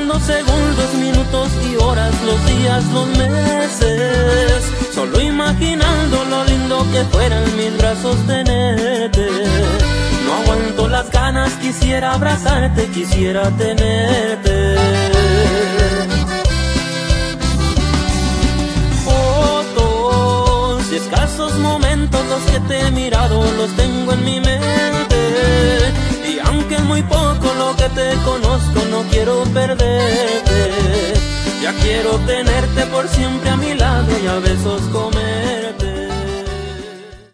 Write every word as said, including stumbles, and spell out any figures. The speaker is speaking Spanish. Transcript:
contando segundos, minutos y horas, los días, los meses, solo imaginando lo lindo que fuera en mis brazos tenerte. No aguanto las ganas, quisiera abrazarte, quisiera tenerte. Fotos y escasos momentos, los que te he mirado, los tengo en mi mente. Y aunque es muy poco lo que te conozco, no quiero perderte. Ya quiero tenerte por siempre a mi lado y a besos comerte.